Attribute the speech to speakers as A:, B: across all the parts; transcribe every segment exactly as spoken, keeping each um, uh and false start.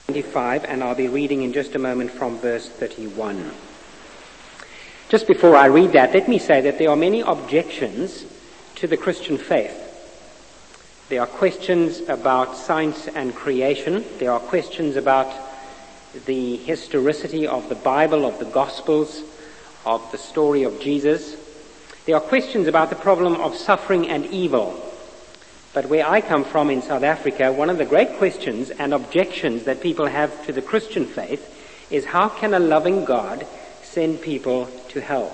A: twenty-five, and I'll be reading in just a moment from verse thirty-one. Just before I read that, let me say that there are many objections to the Christian faith. There are questions about science and creation. There are questions about the historicity of the Bible, of the Gospels, of the story of Jesus. There are questions about the problem of suffering and evil. But where I come from in South Africa, one of the great questions and objections that people have to the Christian faith is, how can a loving God send people to hell?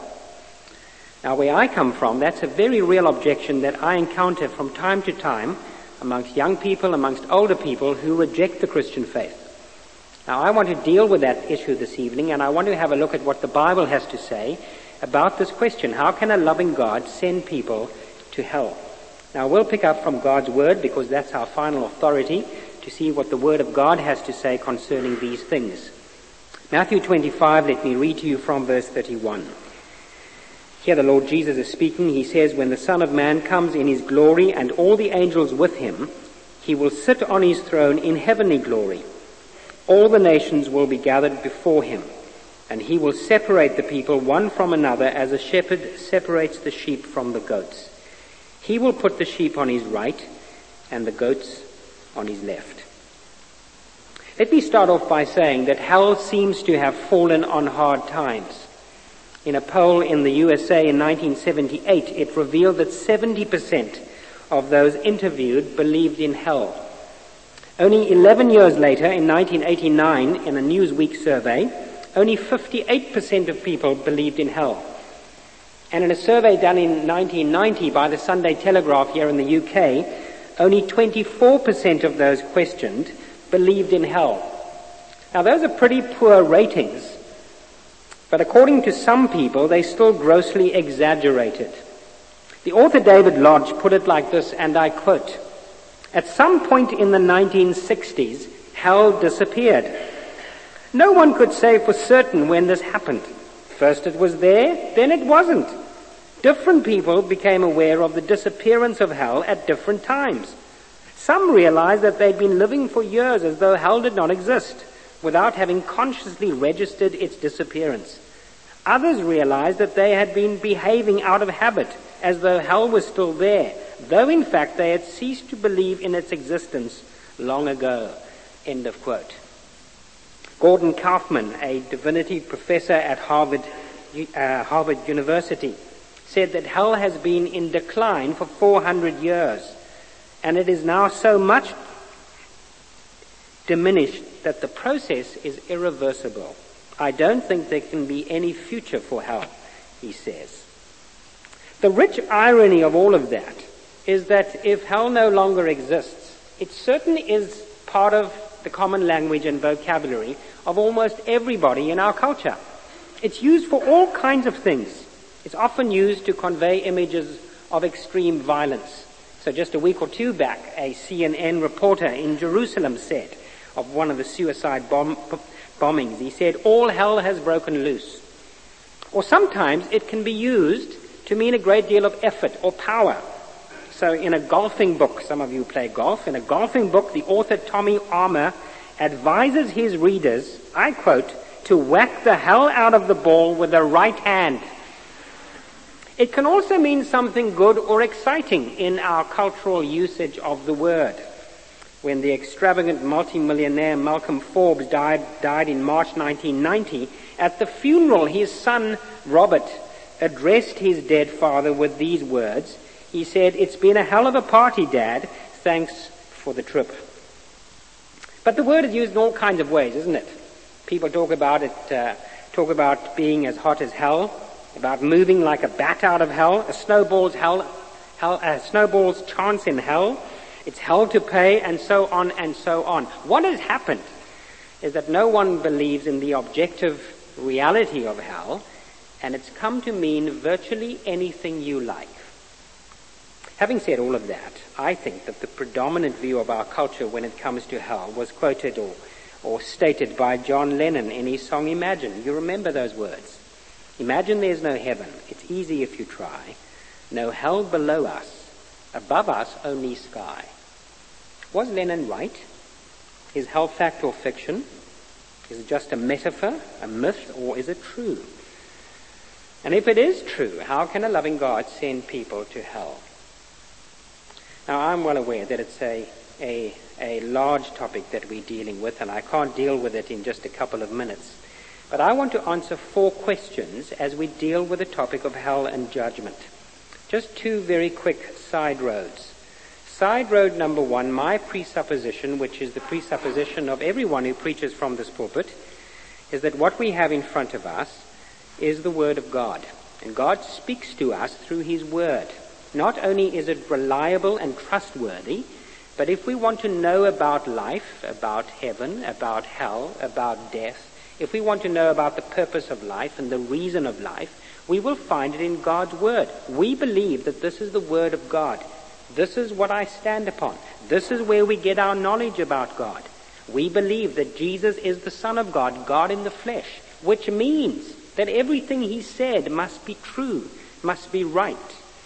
A: Now, where I come from, that's a very real objection that I encounter from time to time amongst young people, amongst older people who reject the Christian faith. Now, I want to deal with that issue this evening, and I want to have a look at what the Bible has to say about this question. How can a loving God send people to hell? Now, we'll pick up from God's Word, because that's our final authority, to see what the Word of God has to say concerning these things. Matthew twenty-five, let me read to you from verse thirty-one. Here the Lord Jesus is speaking. He says, "When the Son of Man comes in his glory and all the angels with him, he will sit on his throne in heavenly glory. All the nations will be gathered before him, and he will separate the people one from another as a shepherd separates the sheep from the goats. He will put the sheep on his right and the goats on his left." Let me start off by saying that hell seems to have fallen on hard times. In a poll in the U S A in nineteen seventy-eight, it revealed that seventy percent of those interviewed believed in hell. Only eleven years later, in nineteen eighty-nine, in a Newsweek survey, only fifty-eight percent of people believed in hell. And in a survey done in nineteen ninety by the Sunday Telegraph here in the U K, only twenty-four percent of those questioned believed in hell. Now, those are pretty poor ratings, but according to some people, they still grossly exaggerated. The author David Lodge put it like this, and I quote, "At some point in the nineteen sixties, hell disappeared. No one could say for certain when this happened. First it was there, then it wasn't. Different people became aware of the disappearance of hell at different times. Some realized that they'd been living for years as though hell did not exist, without having consciously registered its disappearance. Others realized that they had been behaving out of habit, as though hell was still there, though in fact they had ceased to believe in its existence long ago." End of quote. Gordon Kaufman, a divinity professor at Harvard, uh, Harvard University, said that hell has been in decline for four hundred years, and it is now so much diminished that the process is irreversible. "I don't think there can be any future for hell," he says. The rich irony of all of that is that if hell no longer exists, it certainly is part of the common language and vocabulary of almost everybody in our culture. It's used for all kinds of things. It's often used to convey images of extreme violence. So just a week or two back, a C N N reporter in Jerusalem said of one of the suicide bomb, bombings, he said, "All hell has broken loose." Or sometimes it can be used to mean a great deal of effort or power. So in a golfing book, some of you play golf, in a golfing book, the author Tommy Armour advises his readers, I quote, "to whack the hell out of the ball with the right hand." It can also mean something good or exciting in our cultural usage of the word. When the extravagant multimillionaire Malcolm Forbes died, died in March nineteen ninety, at the funeral his son Robert addressed his dead father with these words. He said, "It's been a hell of a party, Dad. Thanks for the trip." But the word is used in all kinds of ways, isn't it? People talk about it, uh, talk about being as hot as hell, about moving like a bat out of hell, a snowball's hell, hell a snowball's chance in hell. It's hell to pay, and so on and so on. What has happened is that no one believes in the objective reality of hell, and it's come to mean virtually anything you like. Having said all of that, I think that the predominant view of our culture when it comes to hell was quoted or, or stated by John Lennon in his song Imagine. You remember those words. "Imagine there's no heaven. It's easy if you try. No hell below us. Above us, only sky." Was Lennon right? Is hell fact or fiction? Is it just a metaphor, a myth, or is it true? And if it is true, how can a loving God send people to hell? Now, I'm well aware that it's a, a, a large topic that we're dealing with, and I can't deal with it in just a couple of minutes. But I want to answer four questions as we deal with the topic of hell and judgment. Just two very quick side roads. Side road number one, my presupposition, which is the presupposition of everyone who preaches from this pulpit, is that what we have in front of us is the Word of God. And God speaks to us through His Word. Not only is it reliable and trustworthy, but if we want to know about life, about heaven, about hell, about death, if we want to know about the purpose of life and the reason of life, we will find it in God's Word. We believe that this is the Word of God. This is what I stand upon. This is where we get our knowledge about God. We believe that Jesus is the Son of God, God in the flesh, which means that everything He said must be true, must be right.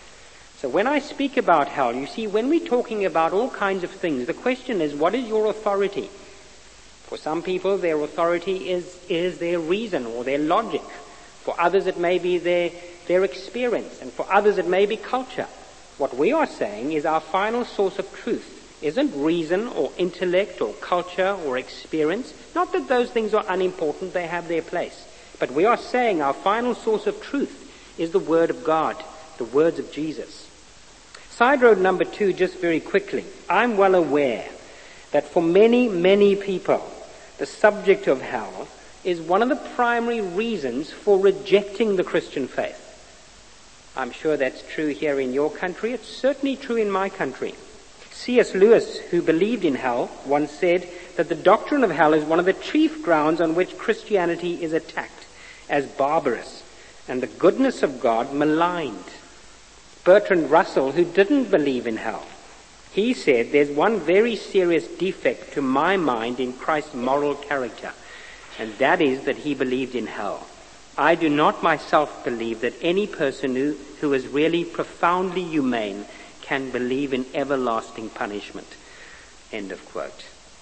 A: So when I speak about hell, you see, when we're talking about all kinds of things, the question is, what is your authority? For some people, their authority is, is their reason or their logic. For others, it may be their, their experience. And for others, it may be culture. What we are saying is our final source of truth isn't reason or intellect or culture or experience. Not that those things are unimportant, they have their place. But we are saying our final source of truth is the Word of God, the words of Jesus. Side road number two, just very quickly. I'm well aware that for many, many people, the subject of hell is one of the primary reasons for rejecting the Christian faith. I'm sure that's true here in your country. It's certainly true in my country. C S Lewis, who believed in hell, once said that the doctrine of hell is one of the chief grounds on which Christianity is attacked as barbarous and the goodness of God maligned. Bertrand Russell, who didn't believe in hell, he said, there's one very serious defect to my mind in Christ's moral character, and that is that he believed in hell. I do not myself believe that any person who, who is really profoundly humane can believe in everlasting punishment. End of quote.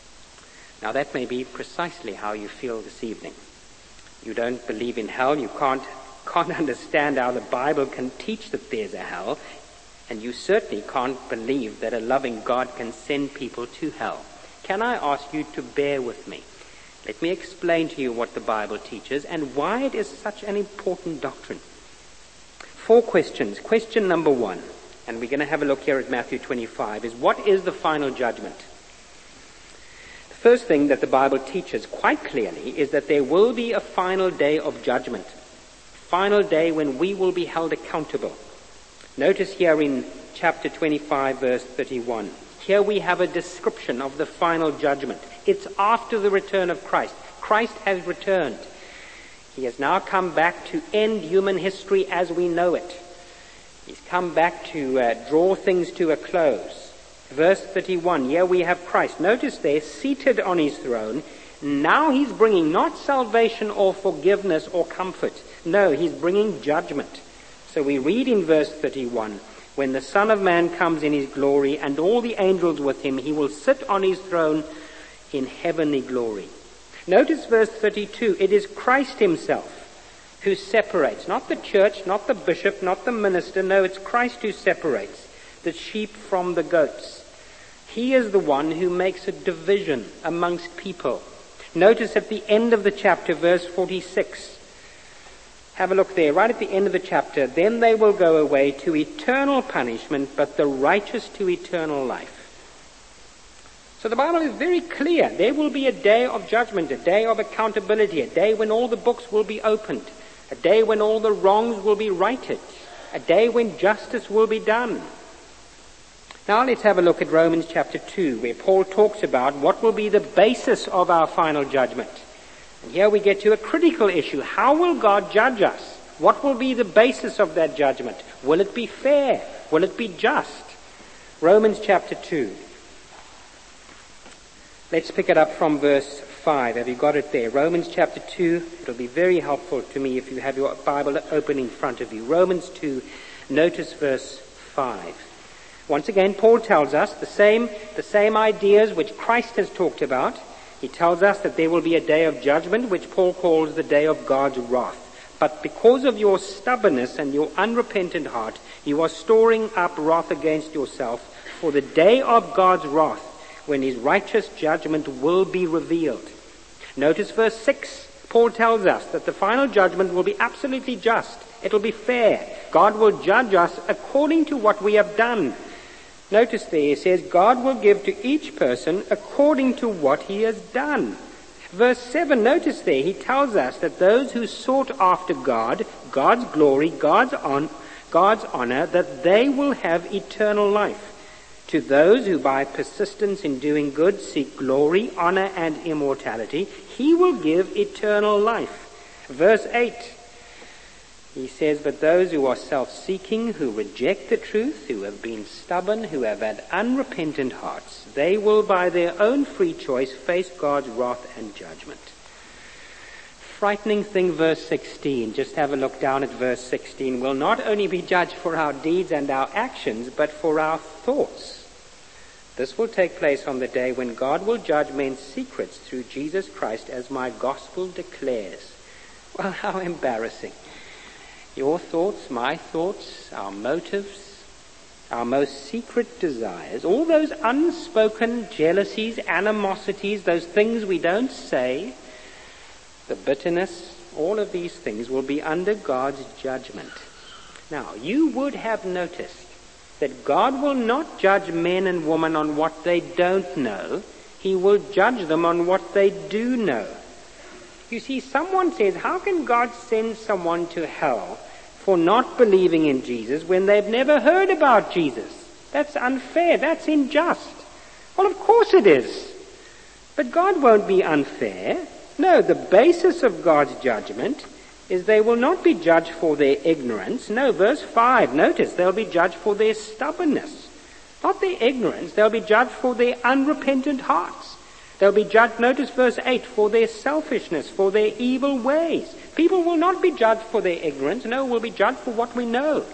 A: Now that may be precisely how you feel this evening. You don't believe in hell, you can't can't understand how the Bible can teach that there's a hell, and you certainly can't believe that a loving God can send people to hell. Can I ask you to bear with me? Let me explain to you what the Bible teaches and why it is such an important doctrine. Four questions. Question number one, and we're going to have a look here at Matthew twenty-five, is what is the final judgment? The first thing that the Bible teaches quite clearly is that there will be a final day of judgment. Final day when we will be held accountable. Notice here in chapter twenty-five, verse thirty-one. Here we have a description of the final judgment. It's after the return of Christ. Christ has returned. He has now come back to end human history as we know it. He's come back to uh, draw things to a close. Verse thirty-one, here we have Christ. Notice there, seated on his throne. Now he's bringing not salvation or forgiveness or comfort. No, he's bringing judgment. So we read in verse thirty-one, when the Son of Man comes in his glory and all the angels with him, he will sit on his throne in heavenly glory. Notice verse thirty-two, it is Christ himself who separates, not the church, not the bishop, not the minister. No, it's Christ who separates the sheep from the goats. He is the one who makes a division amongst people. Notice at the end of the chapter, verse forty-six. Have a look there, right at the end of the chapter. Then they will go away to eternal punishment, but the righteous to eternal life. So the Bible is very clear. There will be a day of judgment, a day of accountability, a day when all the books will be opened, a day when all the wrongs will be righted, a day when justice will be done. Now let's have a look at Romans chapter two, where Paul talks about what will be the basis of our final judgment. And here we get to a critical issue. How will God judge us? What will be the basis of that judgment? Will it be fair? Will it be just? Romans chapter two. Let's pick it up from verse five. Have you got it there? Romans chapter two. It'll be very helpful to me if you have your Bible open in front of you. Romans two, notice verse five. Once again, Paul tells us the same, the same ideas which Christ has talked about. He tells us that there will be a day of judgment, which Paul calls the day of God's wrath. But because of your stubbornness and your unrepentant heart, you are storing up wrath against yourself for the day of God's wrath, when his righteous judgment will be revealed. Notice verse six. Paul tells us that the final judgment will be absolutely just. It will be fair. God will judge us according to what we have done. Notice there, he says, God will give to each person according to what he has done. Verse seven, notice there, he tells us that those who sought after God, God's glory, God's, on, God's honor, that they will have eternal life. To those who by persistence in doing good seek glory, honor, and immortality, he will give eternal life. Verse eight, he says, but those who are self-seeking, who reject the truth, who have been stubborn, who have had unrepentant hearts, they will by their own free choice face God's wrath and judgment. Frightening thing, verse sixteen. Just have a look down at verse sixteen. We'll not only be judged for our deeds and our actions, but for our thoughts. This will take place on the day when God will judge men's secrets through Jesus Christ, as my gospel declares. Well, how embarrassing. Your thoughts, my thoughts, our motives, our most secret desires, all those unspoken jealousies, animosities, those things we don't say, the bitterness, all of these things will be under God's judgment. Now, you would have noticed that God will not judge men and women on what they don't know. He will judge them on what they do know. You see, someone says, how can God send someone to hell for not believing in Jesus when they've never heard about Jesus? That's unfair. That's unjust. Well, of course it is. But God won't be unfair. No, the basis of God's judgment is they will not be judged for their ignorance. No, verse five, notice, they'll be judged for their stubbornness. Not their ignorance, they'll be judged for their unrepentant hearts. They'll be judged, notice verse eight, for their selfishness, for their evil ways. People will not be judged for their ignorance. No, we'll be judged for what we know.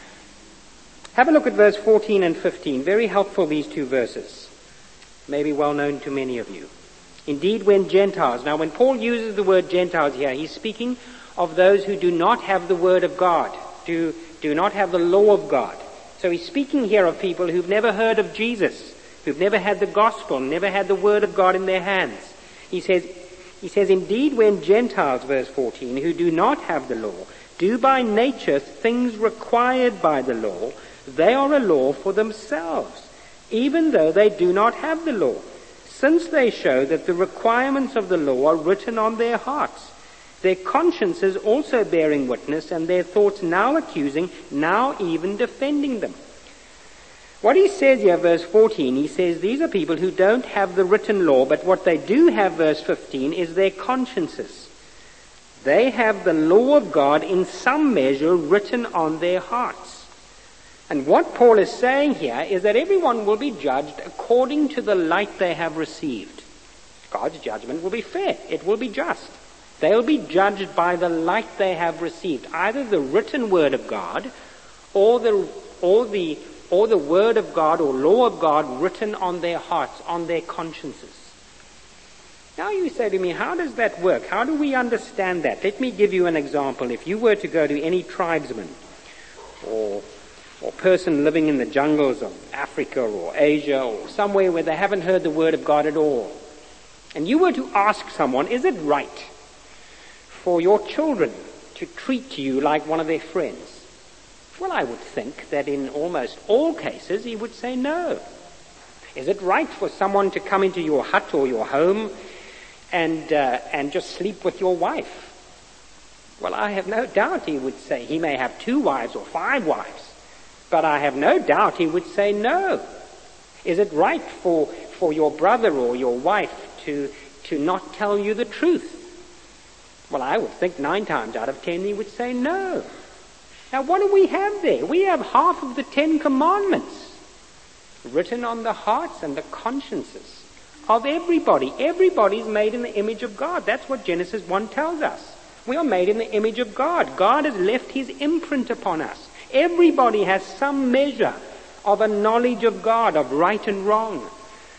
A: Have a look at verse fourteen and fifteen. Very helpful, these two verses. Maybe well known to many of you. Indeed, when Gentiles, now when Paul uses the word Gentiles here, he's speaking of those who do not have the word of God, do, do not have the law of God. So he's speaking here of people who've never heard of Jesus, who've never had the gospel, never had the word of God in their hands. He says, he says, indeed, when Gentiles, verse fourteen, who do not have the law, do by nature things required by the law, they are a law for themselves, even though they do not have the law, since they show that the requirements of the law are written on their hearts, their consciences also bearing witness, and their thoughts now accusing, now even defending them. What he says here, verse fourteen, he says these are people who don't have the written law, but what they do have, verse fifteen, is their consciences. They have the law of God in some measure written on their hearts. And what Paul is saying here is that everyone will be judged according to the light they have received. God's judgment will be fair. It will be just. They'll be judged by the light they have received, either the written word of God or the or the or the word of God or law of God written on their hearts, on their consciences. Now you say to me, how does that work? How do we understand that? Let me give you an example. If you were to go to any tribesman or or person living in the jungles of Africa or Asia or somewhere where they haven't heard the word of God at all, and you were to ask someone, is it right for your children to treat you like one of their friends? Well, I would think that in almost all cases he would say no. Is it right for someone to come into your hut or your home and uh, and just sleep with your wife? Well, I have no doubt he would say, he may have two wives or five wives, but I have no doubt he would say no. Is it right for, for your brother or your wife to, to not tell you the truth? Well, I would think nine times out of ten he would say no. Now, what do we have there? We have half of the Ten Commandments written on the hearts and the consciences of everybody. Everybody's made in the image of God. That's what Genesis one tells us. We are made in the image of God. God has left his imprint upon us. Everybody has some measure of a knowledge of God, of right and wrong.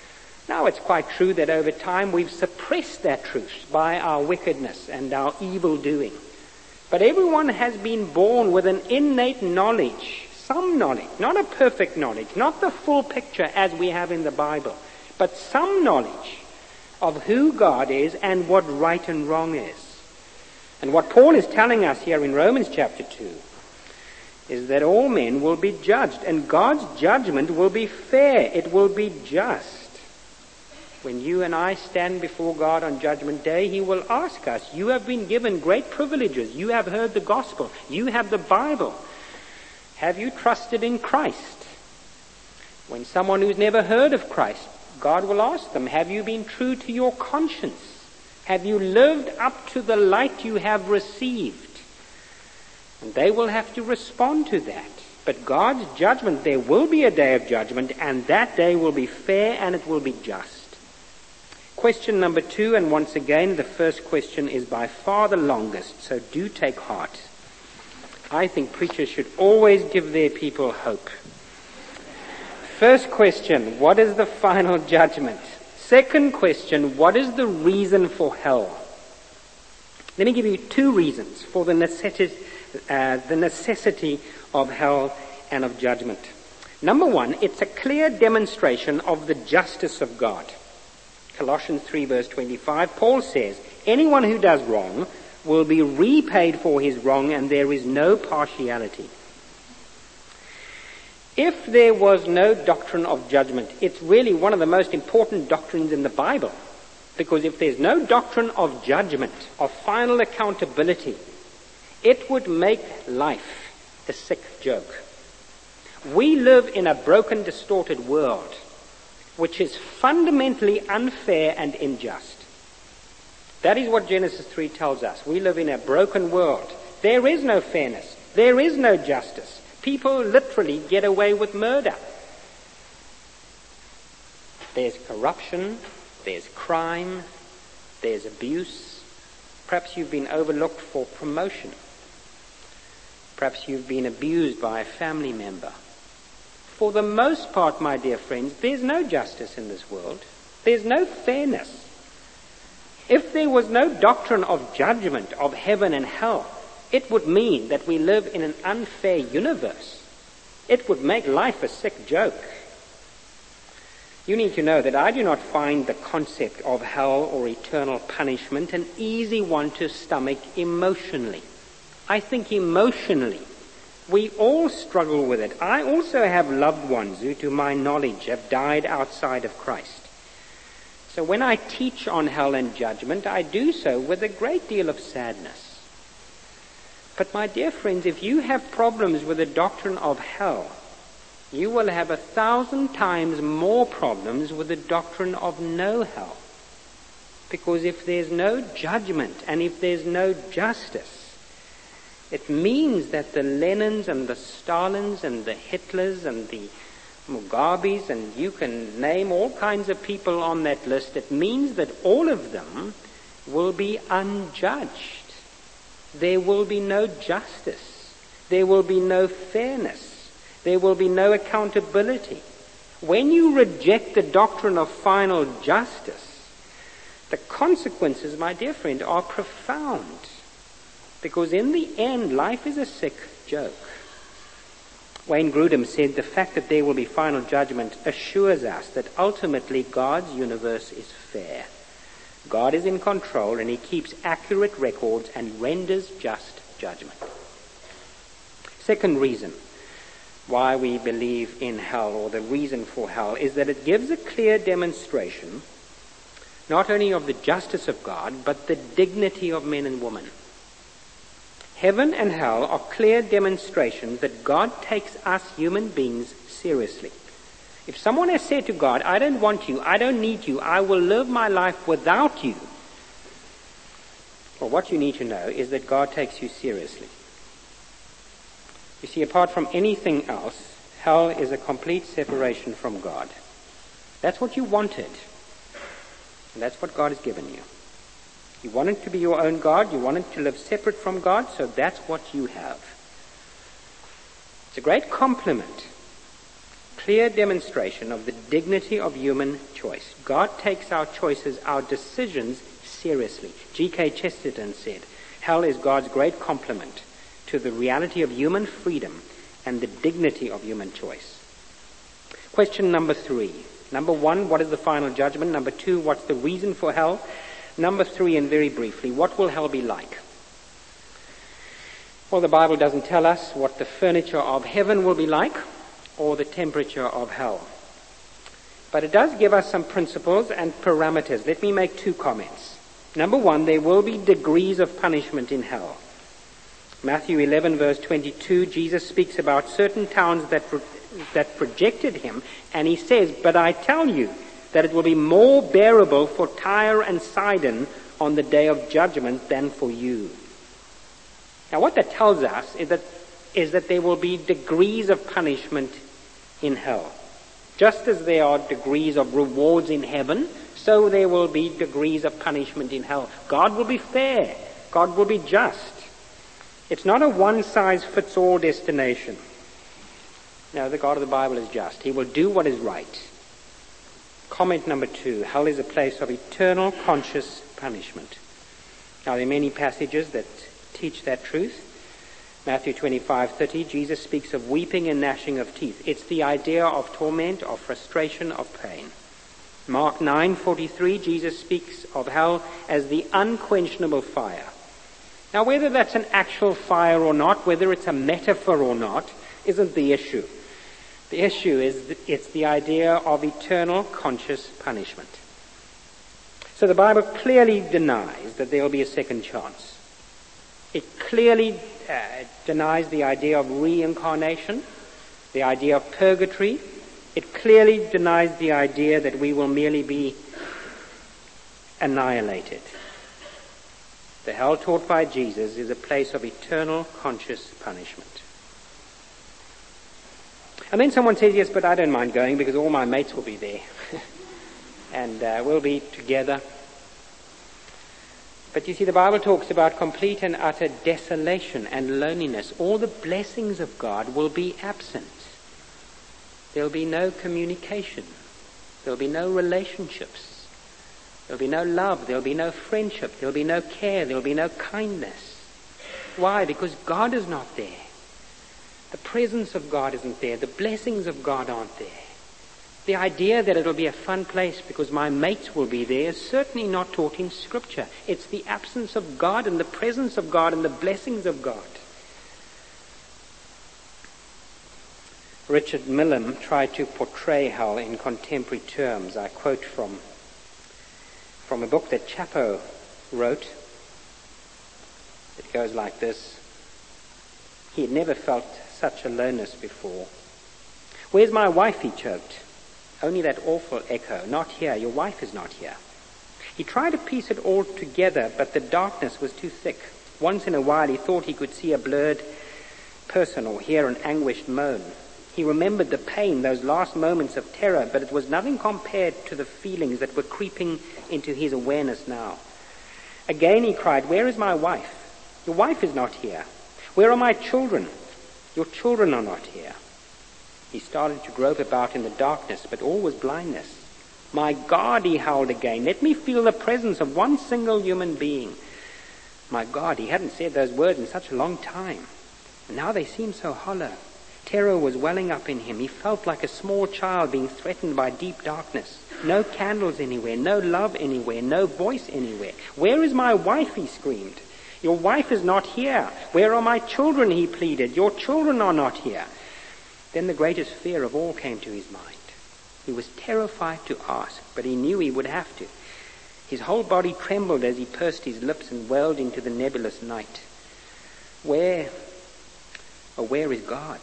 A: Now, it's quite true that over time we've suppressed that truth by our wickedness and our evil doing. But everyone has been born with an innate knowledge, some knowledge, not a perfect knowledge, not the full picture as we have in the Bible, but some knowledge of who God is and what right and wrong is. And what Paul is telling us here in Romans chapter two is that all men will be judged, and God's judgment will be fair. It will be just. When you and I stand before God on Judgment Day, He will ask us, you have been given great privileges. You have heard the gospel. You have the Bible. Have you trusted in Christ? When someone who's never heard of Christ, God will ask them, have you been true to your conscience? Have you lived up to the light you have received? And they will have to respond to that. But God's judgment, there will be a day of judgment, and that day will be fair and it will be just. Question number two, and once again, the first question is by far the longest, so do take heart. I think preachers should always give their people hope. First question, what is the final judgment? Second question, what is the reason for hell? Let me give you two reasons for the necessity, uh, the necessity of hell and of judgment. Number one, it's a clear demonstration of the justice of God. Colossians three verse twenty-five, Paul says, anyone who does wrong will be repaid for his wrong, and there is no partiality. If there was no doctrine of judgment, it's really one of the most important doctrines in the Bible. Because if there's no doctrine of judgment, of final accountability, it would make life a sick joke. We live in a broken, distorted world, which is fundamentally unfair and unjust. That is what Genesis three tells us. We live in a broken world. There is no fairness. There is no justice. People literally get away with murder. There's corruption. There's crime. There's abuse. Perhaps you've been overlooked for promotion. Perhaps you've been abused by a family member. For the most part, my dear friends, there's no justice in this world. There's no fairness. If there was no doctrine of judgment, of heaven and hell, it would mean that we live in an unfair universe. It would make life a sick joke. You need to know that I do not find the concept of hell or eternal punishment an easy one to stomach emotionally. I think emotionally, we all struggle with it. I also have loved ones who, to my knowledge, have died outside of Christ. So when I teach on hell and judgment, I do so with a great deal of sadness. But my dear friends, if you have problems with the doctrine of hell, you will have a thousand times more problems with the doctrine of no hell. Because if there's no judgment and if there's no justice, it means that the Lenins and the Stalins and the Hitlers and the Mugabes, and you can name all kinds of people on that list, it means that all of them will be unjudged. There will be no justice. There will be no fairness. There will be no accountability. When you reject the doctrine of final justice, the consequences, my dear friend, are profound. Because in the end, life is a sick joke. Wayne Grudem said, the fact that there will be final judgment assures us that ultimately God's universe is fair. God is in control and He keeps accurate records and renders just judgment. Second reason why we believe in hell, or the reason for hell, is that it gives a clear demonstration not only of the justice of God, but the dignity of men and women. Heaven and hell are clear demonstrations that God takes us human beings seriously. If someone has said to God, I don't want you, I don't need you, I will live my life without you, well, what you need to know is that God takes you seriously. You see, apart from anything else, hell is a complete separation from God. That's what you wanted. And that's what God has given you. You wanted to be your own God. You wanted to live separate from God. So that's what you have. It's a great compliment clear demonstration of the dignity of human choice. God takes our choices, our decisions, seriously. G K Chesterton said, hell is God's great compliment to the reality of human freedom and the dignity of human choice. Question number three. Number one, what is the final judgment? Number two, what's the reason for hell? Number three, and very briefly, what will hell be like? Well, the Bible doesn't tell us what the furniture of heaven will be like or the temperature of hell. But it does give us some principles and parameters. Let me make two comments. Number one, there will be degrees of punishment in hell. Matthew eleven, verse twenty-two, Jesus speaks about certain towns that that rejected him, and he says, but I tell you that it will be more bearable for Tyre and Sidon on the day of judgment than for you. Now what that tells us is that, is that there will be degrees of punishment in hell. Just as there are degrees of rewards in heaven, so there will be degrees of punishment in hell. God will be fair. God will be just. It's not a one-size-fits-all destination. No, the God of the Bible is just. He will do what is right. Comment number two, hell is a place of eternal conscious punishment. Now there are many passages that teach that truth. Matthew twenty-five thirty, Jesus speaks of weeping and gnashing of teeth. It's the idea of torment, of frustration, of pain. Mark nine forty-three, Jesus speaks of hell as the unquenchable fire. Now whether that's an actual fire or not, whether it's a metaphor or not, isn't the issue. The issue is that it's the idea of eternal conscious punishment. So the Bible clearly denies that there will be a second chance. It clearly uh, denies the idea of reincarnation, the idea of purgatory. It clearly denies the idea that we will merely be annihilated. The hell taught by Jesus is a place of eternal conscious punishment. And then someone says, yes, but I don't mind going because all my mates will be there. and uh, we'll be together. But you see, the Bible talks about complete and utter desolation and loneliness. All the blessings of God will be absent. There'll be no communication. There'll be no relationships. There'll be no love. There'll be no friendship. There'll be no care. There'll be no kindness. Why? Because God is not there. The presence of God isn't there. The blessings of God aren't there. The idea that it'll be a fun place because my mates will be there is certainly not taught in Scripture. It's the absence of God and the presence of God and the blessings of God. Richard Millam tried to portray hell in contemporary terms. I quote from, from a book that Chapo wrote. It goes like this. He had never felt such aloneness before. Where's my wife, he choked. Only that awful echo. Not here. Your wife is not here. He tried to piece it all together, but the darkness was too thick. Once in a while he thought he could see a blurred person or hear an anguished moan. He remembered the pain, those last moments of terror, but it was nothing compared to the feelings that were creeping into his awareness now. Again he cried, where is my wife? Your wife is not here. Where are my children? Your children are not here. He started to grope about in the darkness, but all was blindness. My God, he howled again, let me feel the presence of one single human being. My God, he hadn't said those words in such a long time. And now they seemed so hollow. Terror was welling up in him. He felt like a small child being threatened by deep darkness. No candles anywhere, no love anywhere, no voice anywhere. Where is my wife, he screamed. Your wife is not here. Where are my children, he pleaded. Your children are not here. Then the greatest fear of all came to his mind. He was terrified to ask, but he knew he would have to. His whole body trembled as he pursed his lips and wailed into the nebulous night. Where, or where is God?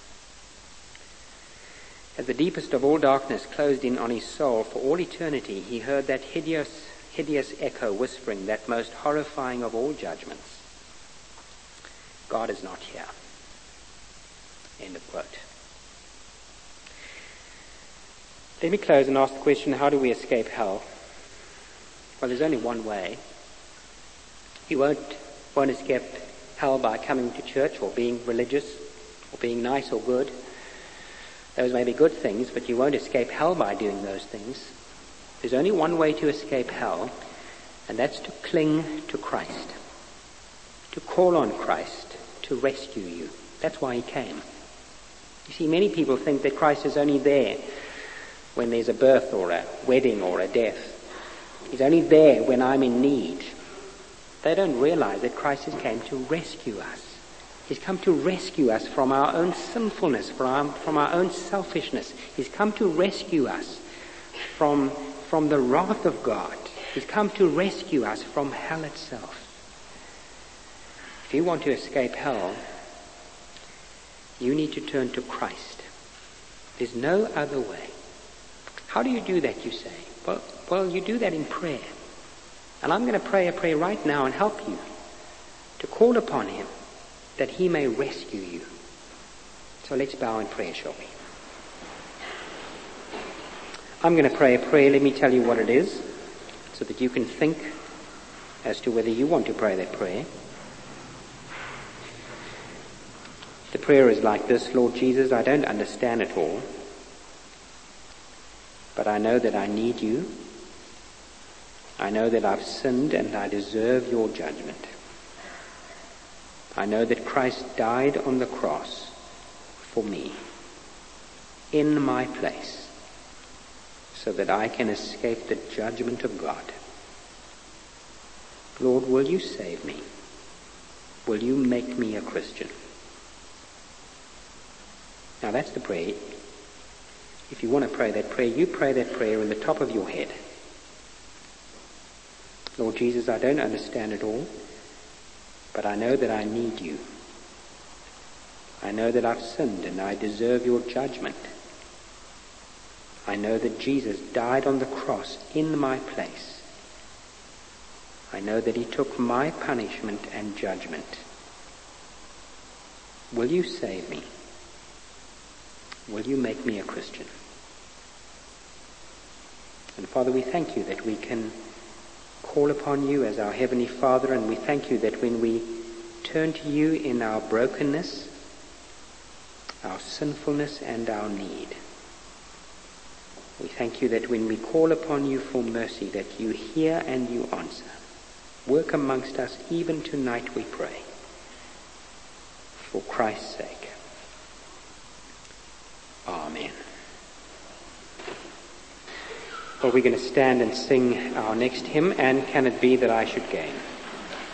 A: As the deepest of all darkness closed in on his soul for all eternity, he heard that hideous, hideous echo whispering, that most horrifying of all judgments. God is not here. End of quote. Let me close and ask the question, how do we escape hell? Well, there's only one way. You won't, won't escape hell by coming to church or being religious or being nice or good. Those may be good things, but you won't escape hell by doing those things. There's only one way to escape hell, and that's to cling to Christ, to call on Christ to rescue you. That's why he came. You see, many people think that Christ is only there when there's a birth or a wedding or a death. He's only there when I'm in need. They don't realize that Christ has come to rescue us. He's come to rescue us from our own sinfulness, from our, from our own selfishness. He's come to rescue us from, from the wrath of God. He's come to rescue us from hell itself. If you want to escape hell, you need to turn to Christ. There's no other way. How do you do that, you say? Well, well, you do that in prayer. And I'm going to pray a prayer right now and help you to call upon him that he may rescue you. So let's bow in prayer, shall we? I'm going to pray a prayer. Let me tell you what it is so that you can think as to whether you want to pray that prayer. The prayer is like this: Lord Jesus, I don't understand it all, but I know that I need you. I know that I've sinned and I deserve your judgment. I know that Christ died on the cross for me, in my place, so that I can escape the judgment of God. Lord, will you save me? Will you make me a Christian? Now that's the prayer. If you want to pray that prayer, you pray that prayer in the top of your head. Lord Jesus, I don't understand it all, but I know that I need you. I know that I've sinned and I deserve your judgment. I know that Jesus died on the cross in my place. I know that he took my punishment and judgment. Will you save me? Will you make me a Christian? And Father, we thank you that we can call upon you as our Heavenly Father, and we thank you that when we turn to you in our brokenness, our sinfulness, and our need, we thank you that when we call upon you for mercy, that you hear and you answer. Work amongst us even tonight, we pray, for Christ's sake. Amen. Well, we're going to stand and sing our next hymn, And Can It Be That I Should Gain?